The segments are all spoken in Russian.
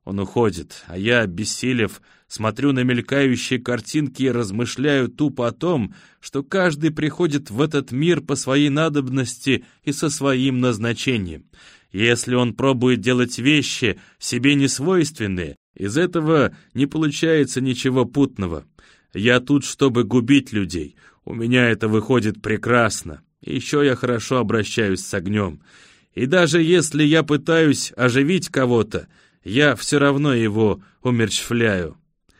Он уходит, а я, обессилев, смотрю на мелькающие картинки и размышляю тупо о том, что каждый приходит в этот мир по своей надобности и со своим назначением. Если он пробует делать вещи, себе несвойственные, из этого не получается ничего путного. Я тут, чтобы губить людей. У меня это выходит прекрасно. И еще я хорошо обращаюсь с огнем. И даже если я пытаюсь оживить кого-то, я все равно его умерщвляю.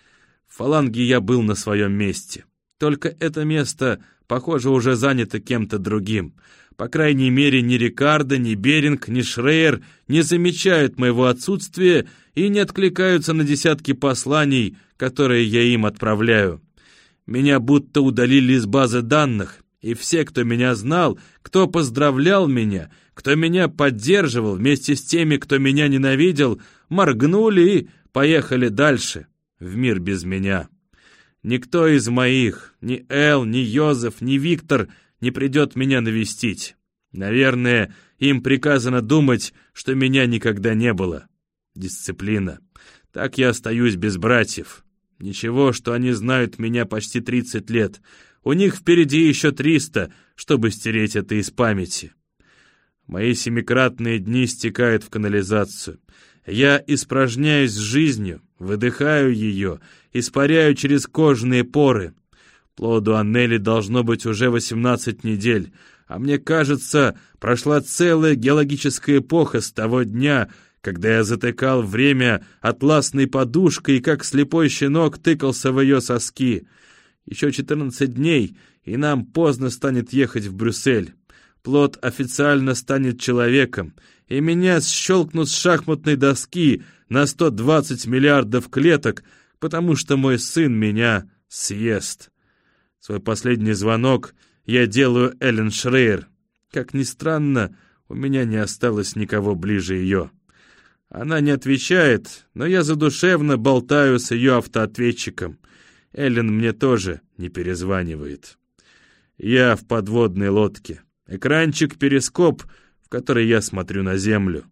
В фаланге я был на своем месте. Только это место, похоже, уже занято кем-то другим. По крайней мере, ни Рикардо, ни Беринг, ни Шрейер не замечают моего отсутствия и не откликаются на десятки посланий, которые я им отправляю. Меня будто удалили из базы данных, и все, кто меня знал, кто поздравлял меня, кто меня поддерживал, вместе с теми, кто меня ненавидел, моргнули и поехали дальше, в мир без меня. Никто из моих, ни Эл, ни Йозеф, ни Виктор не придет меня навестить. Наверное, им приказано думать, что меня никогда не было. Дисциплина. Так я остаюсь без братьев. Ничего, что они знают меня почти 30 лет. У них впереди еще 300, чтобы стереть это из памяти. Мои семикратные дни стекают в канализацию. Я испражняюсь жизнью, выдыхаю ее, испаряю через кожные поры. Плоду Аннели должно быть уже 18 недель, а мне кажется, прошла целая геологическая эпоха с того дня, когда я затыкал время атласной подушкой и как слепой щенок тыкался в ее соски. Еще 14 дней, и нам поздно станет ехать в Брюссель. Плод официально станет человеком, и меня щелкнут с шахматной доски на 120 миллиардов клеток, потому что мой сын меня съест. Свой последний звонок я делаю Эллен Шрейер. Как ни странно, у меня не осталось никого ближе ее. Она не отвечает, но я задушевно болтаю с ее автоответчиком. Эллен мне тоже не перезванивает. Я в подводной лодке. Экранчик-перископ, в который я смотрю на землю.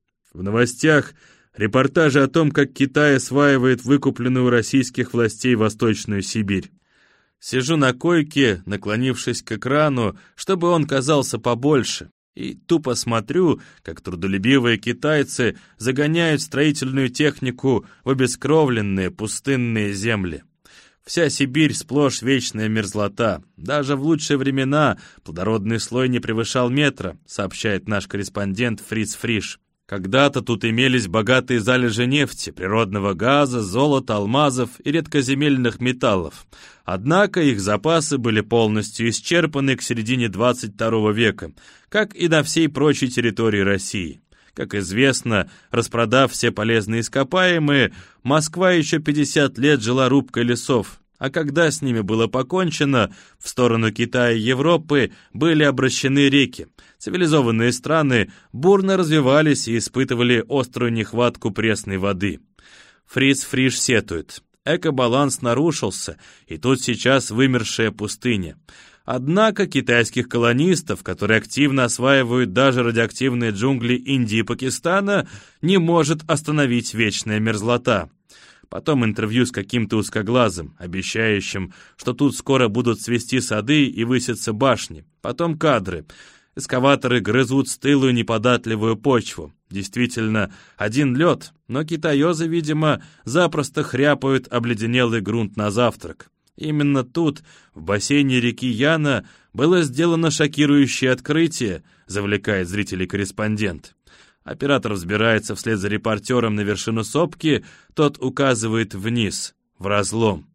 В новостях репортажи о том, как Китай осваивает выкупленную у российских властей Восточную Сибирь. Сижу на койке, наклонившись к экрану, чтобы он казался побольше, и тупо смотрю, как трудолюбивые китайцы загоняют строительную технику в обескровленные пустынные земли. Вся Сибирь сплошь вечная мерзлота. Даже в лучшие времена плодородный слой не превышал метра, сообщает наш корреспондент Фриц Фриш. Когда-то тут имелись богатые залежи нефти, природного газа, золота, алмазов и редкоземельных металлов. Однако их запасы были полностью исчерпаны к середине 22 века, как и на всей прочей территории России. Как известно, распродав все полезные ископаемые, Москва еще 50 лет жила рубкой лесов, а когда с ними было покончено, в сторону Китая и Европы были обращены реки. Цивилизованные страны бурно развивались и испытывали острую нехватку пресной воды. Фриц Фриш сетует. Экобаланс нарушился, и тут сейчас вымершая пустыня. Однако китайских колонистов, которые активно осваивают даже радиоактивные джунгли Индии и Пакистана, не может остановить вечная мерзлота. Потом интервью с каким-то узкоглазым, обещающим, что тут скоро будут цвести сады и высятся башни. Потом кадры. Эскаваторы грызут стылую неподатливую почву. Действительно, один лед, но китаёзы, видимо, запросто хряпают обледенелый грунт на завтрак. Именно тут, в бассейне реки Яна, было сделано шокирующее открытие, завлекает зрителей корреспондент. Оператор взбирается вслед за репортером на вершину сопки, тот указывает вниз, в разлом.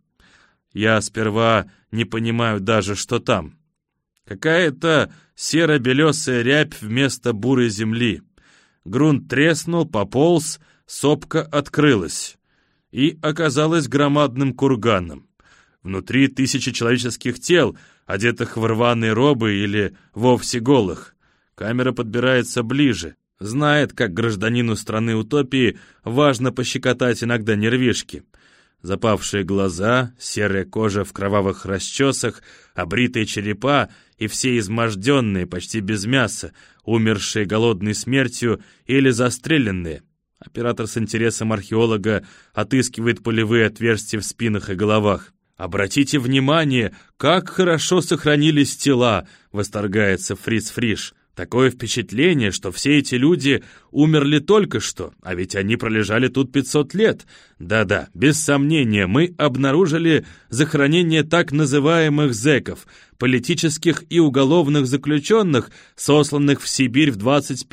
Я сперва не понимаю даже, что там. Какая-то серо-белесая рябь вместо бурой земли. Грунт треснул, пополз, сопка открылась и оказалась громадным курганом. Внутри тысячи человеческих тел, одетых в рваные робы или вовсе голых. Камера подбирается ближе. Знает, как гражданину страны утопии важно пощекотать иногда нервишки. Запавшие глаза, серая кожа в кровавых расчесах, обритые черепа и все изможденные, почти без мяса, умершие голодной смертью или застреленные. Оператор с интересом археолога отыскивает пулевые отверстия в спинах и головах. «Обратите внимание, как хорошо сохранились тела!» — восторгается Фриц Фриш. «Такое впечатление, что все эти люди умерли только что, а ведь они пролежали тут 500 лет. Да-да, без сомнения, мы обнаружили захоронение так называемых зэков, политических и уголовных заключенных, сосланных в Сибирь в 20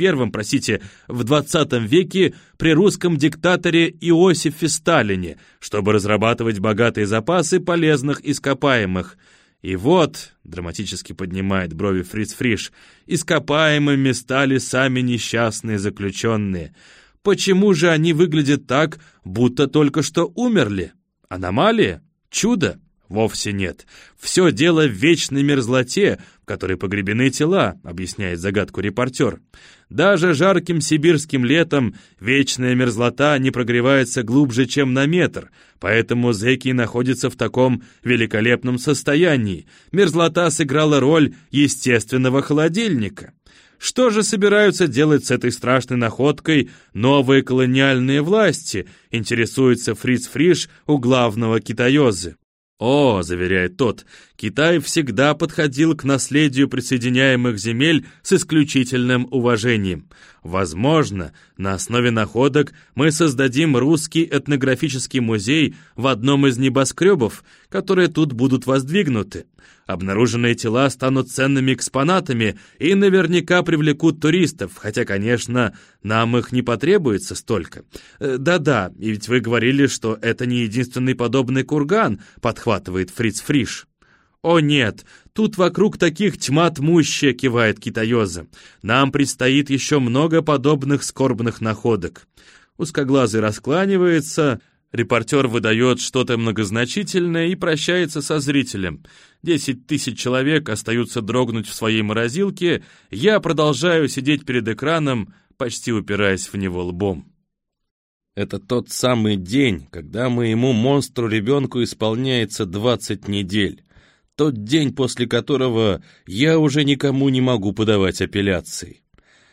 веке при русском диктаторе Иосифе Сталине, чтобы разрабатывать богатые запасы полезных ископаемых. И вот, драматически поднимает брови Фриц Фриш, ископаемыми стали сами несчастные заключенные. Почему же они выглядят так, будто только что умерли? Аномалия? Чудо? Вовсе нет. Все дело в вечной мерзлоте, в которой погребены тела, объясняет загадку репортер. Даже жарким сибирским летом вечная мерзлота не прогревается глубже, чем на метр, поэтому зэки находятся в таком великолепном состоянии. Мерзлота сыграла роль естественного холодильника. Что же собираются делать с этой страшной находкой новые колониальные власти, интересуется Фриц Фриш у главного китаёзы. «О, — заверяет тот, — Китай всегда подходил к наследию присоединяемых земель с исключительным уважением. Возможно, на основе находок мы создадим русский этнографический музей в одном из небоскребов, которые тут будут воздвигнуты. Обнаруженные тела станут ценными экспонатами и наверняка привлекут туристов, хотя, конечно, нам их не потребуется столько. Да-да, и ведь вы говорили, что это не единственный подобный курган», — подхватывает Фриц Фриш. «О нет, тут вокруг таких тьма тьмущая», — кивает китаёза. «Нам предстоит еще много подобных скорбных находок». Узкоглазый раскланивается, репортер выдает что-то многозначительное и прощается со зрителем. 10 тысяч человек остаются дрогнуть в своей морозилке, я продолжаю сидеть перед экраном, почти упираясь в него лбом. Это тот самый день, когда моему монстру-ребенку исполняется 20 недель. Тот день, после которого я уже никому не могу подавать апелляции.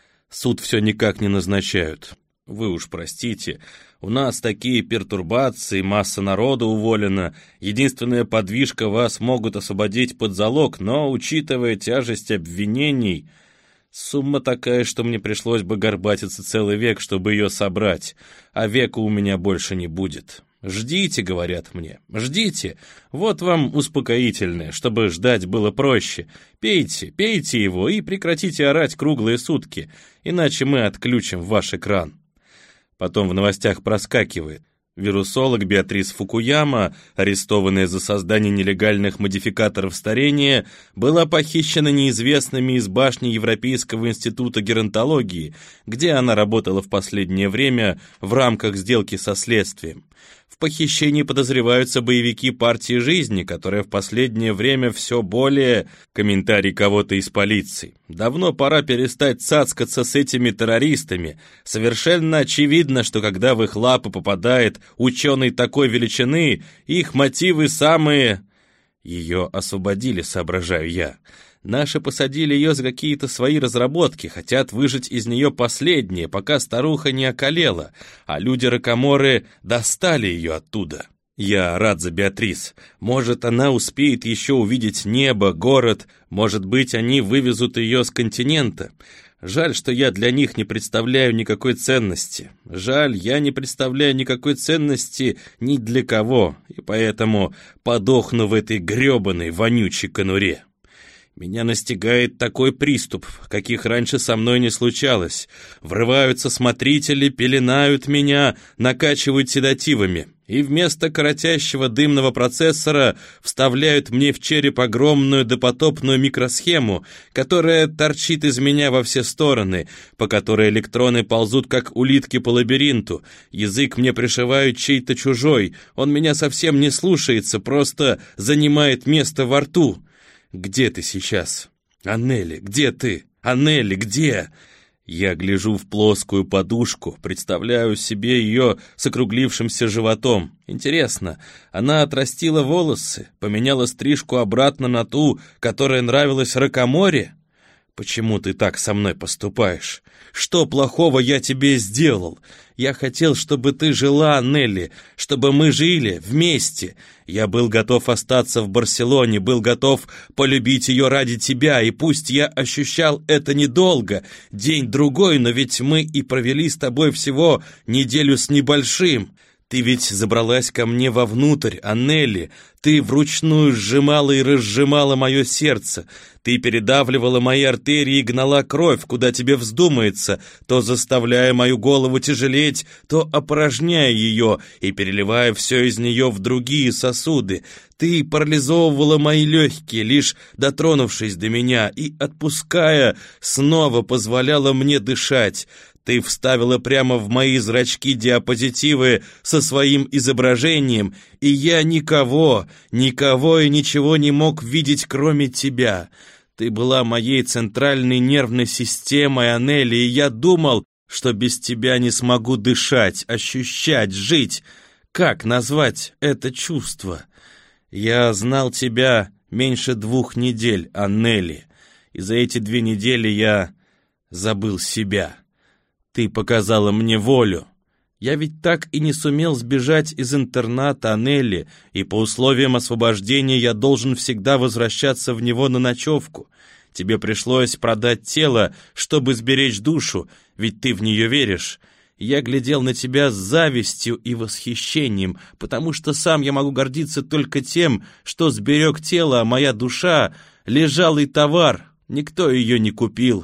Суд все никак не назначают. Вы уж простите, у нас такие пертурбации, масса народа уволена, единственная подвижка — вас могут освободить под залог, но, учитывая тяжесть обвинений, сумма такая, что мне пришлось бы горбатиться целый век, чтобы ее собрать, а века у меня больше не будет. «Ждите», — говорят мне, — «ждите, вот вам успокоительное, чтобы ждать было проще. Пейте, пейте его и прекратите орать круглые сутки, иначе мы отключим ваш экран». Потом в новостях проскакивает. Вирусолог Беатрис Фукуяма, арестованная за создание нелегальных модификаторов старения, была похищена неизвестными из башни Европейского института геронтологии, где она работала в последнее время в рамках сделки со следствием. В похищении подозреваются боевики партии жизни, которая в последнее время все более... Комментарий кого-то из полиции. Давно пора перестать цацкаться с этими террористами. Совершенно очевидно, что когда в их лапы попадает ученый такой величины, их мотивы самые... Ее освободили, соображаю я. Наши посадили ее за какие-то свои разработки, хотят выжать из нее последнее, пока старуха не околела, а люди-ракоморы достали ее оттуда. Я рад за Беатрис. Может, она успеет еще увидеть небо, город, может быть, они вывезут ее с континента. Жаль, что я для них не представляю никакой ценности. Жаль, я не представляю никакой ценности ни для кого, и поэтому подохну в этой гребаной вонючей конуре. Меня настигает такой приступ, каких раньше со мной не случалось. Врываются смотрители, пеленают меня, накачивают седативами. И вместо коротящего дымного процессора вставляют мне в череп огромную допотопную микросхему, которая торчит из меня во все стороны, по которой электроны ползут, как улитки по лабиринту. Язык мне пришивают чей-то чужой, он меня совсем не слушается, просто занимает место во рту. Где ты сейчас? Аннели, где ты? Аннели, где? Я гляжу в плоскую подушку, представляю себе ее с округлившимся животом. Интересно, она отрастила волосы, поменяла стрижку обратно на ту, которая нравилась Ракоморе? Почему ты так со мной поступаешь? Что плохого я тебе сделал? Я хотел, чтобы ты жила, Нелли, чтобы мы жили вместе. Я был готов остаться в Барселоне, был готов полюбить ее ради тебя, и пусть я ощущал это недолго, день-другой, но ведь мы и провели с тобой всего неделю с небольшим. Ты ведь забралась ко мне вовнутрь, Нелли. Ты вручную сжимала и разжимала мое сердце. Ты передавливала мои артерии и гнала кровь, куда тебе вздумается, то заставляя мою голову тяжелеть, то опорожняя ее и переливая все из нее в другие сосуды. Ты парализовывала мои легкие, лишь дотронувшись до меня, и, отпуская, снова позволяла мне дышать. Ты вставила прямо в мои зрачки диапозитивы со своим изображением, и я никого и ничего не мог видеть, кроме тебя. Ты была моей центральной нервной системой, Нелли, и я думал, что без тебя не смогу дышать, ощущать, жить. Как назвать это чувство? Я знал тебя меньше 2 недель, Нелли, и за эти 2 недели я забыл себя. Ты показала мне волю. Я ведь так и не сумел сбежать из интерната, Нелли, и по условиям освобождения я должен всегда возвращаться в него на ночевку. Тебе пришлось продать тело, чтобы сберечь душу, ведь ты в нее веришь. Я глядел на тебя с завистью и восхищением, потому что сам я могу гордиться только тем, что сберег тело, а моя душа — лежалый товар, никто ее не купил.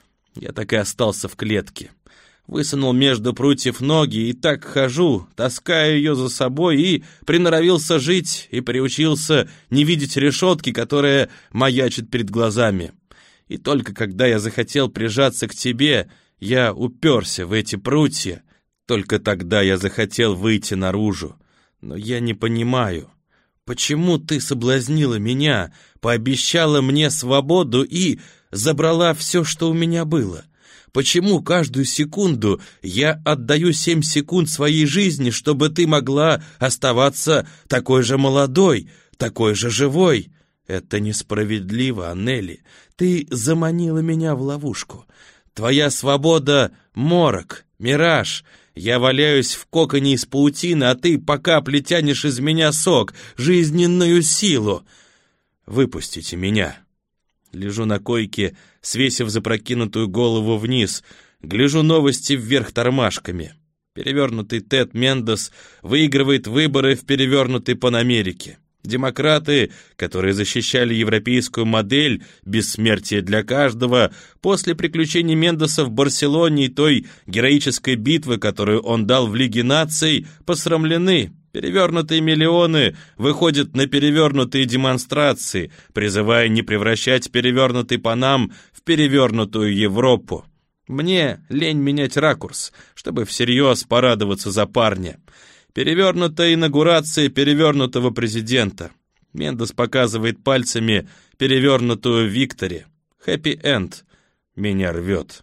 Я так и остался в клетке. Высунул между прутьев ноги и так хожу, таская ее за собой, и приноровился жить, и приучился не видеть решетки, которая маячит перед глазами. И только когда я захотел прижаться к тебе, я уперся в эти прутья. Только тогда я захотел выйти наружу. Но я не понимаю, почему ты соблазнила меня, пообещала мне свободу и забрала все, что у меня было? Почему каждую секунду я отдаю 7 секунд своей жизни, чтобы ты могла оставаться такой же молодой, такой же живой? Это несправедливо, Нелли. Ты заманила меня в ловушку. Твоя свобода — морок, мираж. Я валяюсь в коконе из паутины, а ты по капле тянешь из меня сок, жизненную силу. Выпустите меня. Лежу на койке, свесив запрокинутую голову вниз, гляжу новости вверх тормашками. Перевернутый Тед Мендес выигрывает выборы в перевернутой Панамерике. Демократы, которые защищали европейскую модель бессмертия для каждого, после приключений Мендеса в Барселоне и той героической битвы, которую он дал в Лиге наций, посрамлены. Перевернутые миллионы выходят на перевернутые демонстрации, призывая не превращать перевернутый Панам в перевернутую Европу. Мне лень менять ракурс, чтобы всерьез порадоваться за парня. Перевернутая инаугурация перевернутого президента. Мендес показывает пальцами перевернутую Виктори. Хэппи-энд. Меня рвет.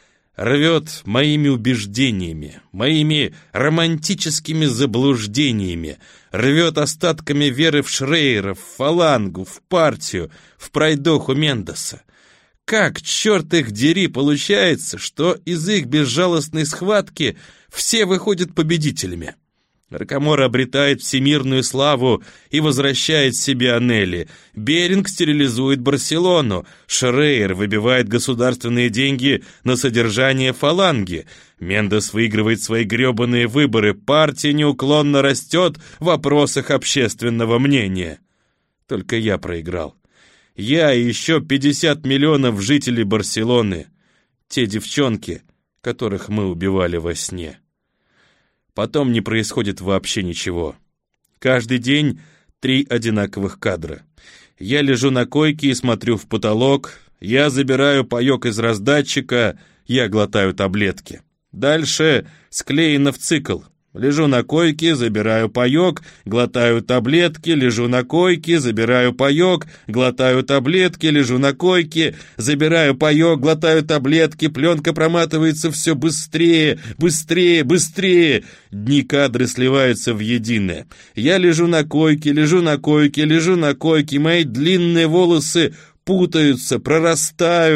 Рвет моими убеждениями, моими романтическими заблуждениями, рвет остатками веры в Шрейера, в Фалангу, в партию, в пройдоху Мендеса. Как, черт их дери, получается, что из их безжалостной схватки все выходят победителями? Рокамора обретает всемирную славу и возвращает себе Нелли. Беринг стерилизует Барселону. Шрейер выбивает государственные деньги на содержание Фаланги. Мендес выигрывает свои гребаные выборы. Партия неуклонно растет в вопросах общественного мнения. Только я проиграл. Я и еще 50 миллионов жителей Барселоны. Те девчонки, которых мы убивали во сне. Потом не происходит вообще ничего. Каждый день 3 одинаковых кадра. Я лежу на койке и смотрю в потолок. Я забираю паёк из раздатчика, я глотаю таблетки. Дальше склеено в цикл. Лежу на койке, забираю паёк, глотаю таблетки, лежу на койке, забираю паёк, глотаю таблетки, лежу на койке, забираю паёк, глотаю таблетки, пленка проматывается все быстрее, быстрее, быстрее. Дни кадры сливаются в единое. Я лежу на койке, лежу на койке, лежу на койке, мои длинные волосы путаются, прорастают.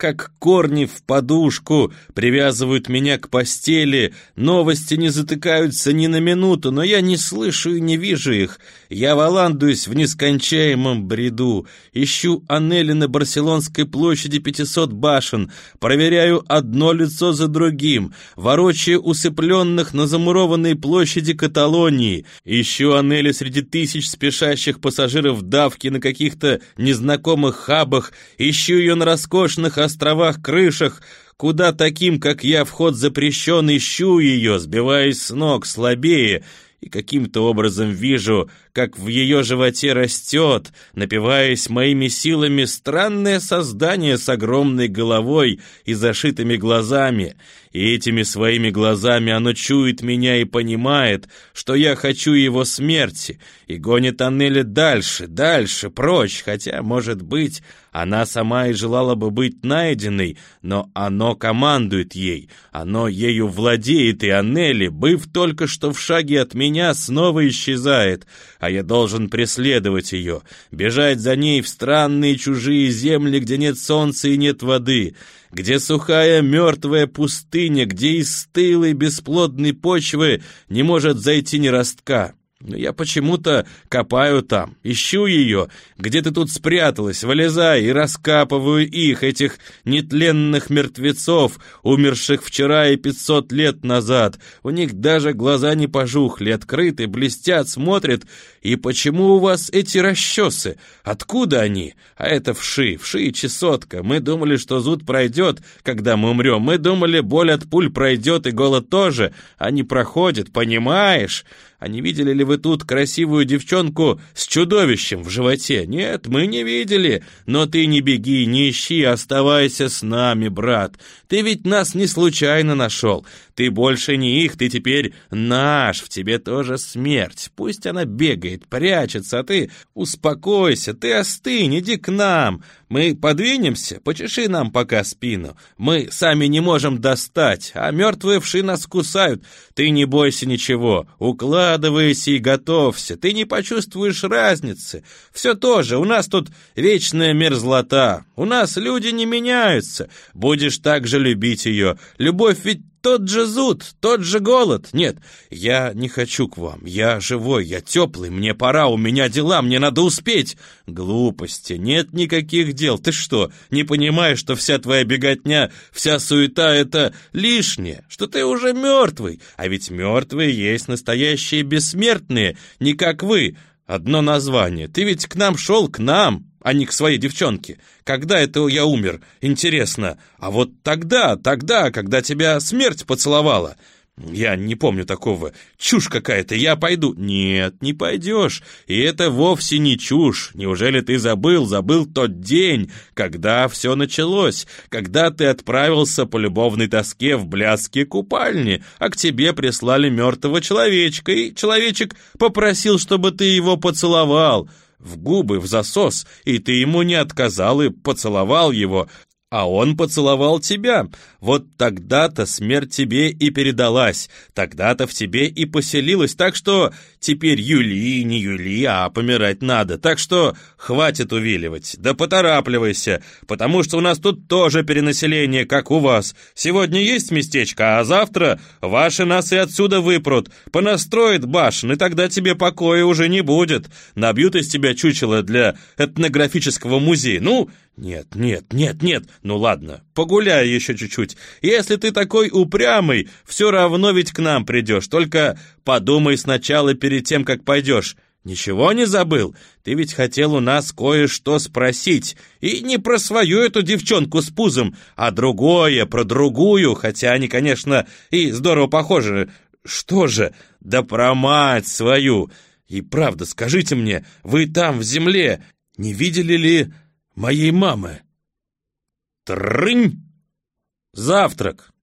как корни в подушку, привязывают меня к постели, новости не затыкаются ни на минуту, но я не слышу и не вижу их. Я валандуюсь в нескончаемом бреду, ищу Анели на Барселонской площади 500 башен, проверяю одно лицо за другим, ворочаю усыпленных на замурованной площади Каталонии, ищу Анели среди тысяч спешащих пассажиров давки на каких-то незнакомых хабах, ищу ее на роскошных островах-крышах, куда таким, как я, вход запрещен, ищу ее, сбиваясь с ног, слабее, и каким-то образом вижу, как в ее животе растет, напиваясь моими силами, странное создание с огромной головой и зашитыми глазами. И этими своими глазами оно чует меня и понимает, что я хочу его смерти, и гонит Анели дальше, дальше, прочь, хотя, может быть, она сама и желала бы быть найденной, но оно командует ей, оно ею владеет, и Анели, быв только что в шаге от меня, снова исчезает, а я должен преследовать ее, бежать за ней в странные чужие земли, где нет солнца и нет воды, где сухая мертвая пустыня, где из стылой бесплодной почвы не может зайти ни ростка. Но я почему-то копаю там, ищу ее, где ты тут спряталась, вылезай, и раскапываю их, этих нетленных мертвецов, умерших вчера и 500 лет назад. У них даже глаза не пожухли, открыты, блестят, смотрят. И почему у вас эти расчесы? Откуда они? А это вши и чесотка. Мы думали, что зуд пройдет, когда мы умрем. Мы думали, боль от пуль пройдет и голод тоже. А не проходит, понимаешь? А не видели ли вы тут красивую девчонку с чудовищем в животе? Нет, мы не видели. Но ты не беги, не ищи, оставайся с нами, брат. Ты ведь нас не случайно нашел. Ты больше не их, ты теперь наш, в тебе тоже смерть. Пусть она бегает, прячется, а ты успокойся, ты остынь, иди к нам. Мы подвинемся, почеши нам пока спину. Мы сами не можем достать, а мертвые вши нас кусают. Ты не бойся ничего, укладывайся и готовься. Ты не почувствуешь разницы. Все то же, у нас тут вечная мерзлота. У нас люди не меняются. Будешь так же любить ее. Любовь ведь тот же зуд, тот же голод. Нет, я не хочу к вам. Я живой, я теплый, мне пора, у меня дела, мне надо успеть. Глупости, нет никаких дел. Ты что, не понимаешь, что вся твоя беготня, вся суета — это лишнее? Что ты уже мертвый? А ведь мертвые есть настоящие бессмертные, не как вы. Одно название. Ты ведь к нам шел, к нам, а не к своей девчонке. Когда это я умер? Интересно. А вот тогда, когда тебя смерть поцеловала. Я не помню такого. Чушь какая-то, я пойду. Нет, не пойдешь. И это вовсе не чушь. Неужели ты забыл тот день, когда все началось, когда ты отправился по любовной тоске в блядские купальни, а к тебе прислали мертвого человечка, и человечек попросил, чтобы ты его поцеловал в губы, в засос, и ты ему не отказал и поцеловал его, а он поцеловал тебя. Вот тогда-то смерть тебе и передалась, тогда-то в тебе и поселилась, так что теперь юли, не юли, а помирать надо, так что хватит увиливать, да поторапливайся, потому что у нас тут тоже перенаселение, как у вас. Сегодня есть местечко, а завтра ваши нас и отсюда выпрут, понастроят башен, и тогда тебе покоя уже не будет, набьют из тебя чучело для этнографического музея. Ну, нет, ну ладно, погуляй еще чуть-чуть. Если ты такой упрямый, все равно ведь к нам придешь, только подумай сначала перед тем, как пойдешь. Ничего не забыл? Ты ведь хотел у нас кое-что спросить, и не про свою эту девчонку с пузом, а другое, про другую, хотя они, конечно, и здорово похожи. Что же? Да про мать свою. И правда, скажите мне, вы там, в земле, не видели ли моей мамы? Трынь! Завтрак!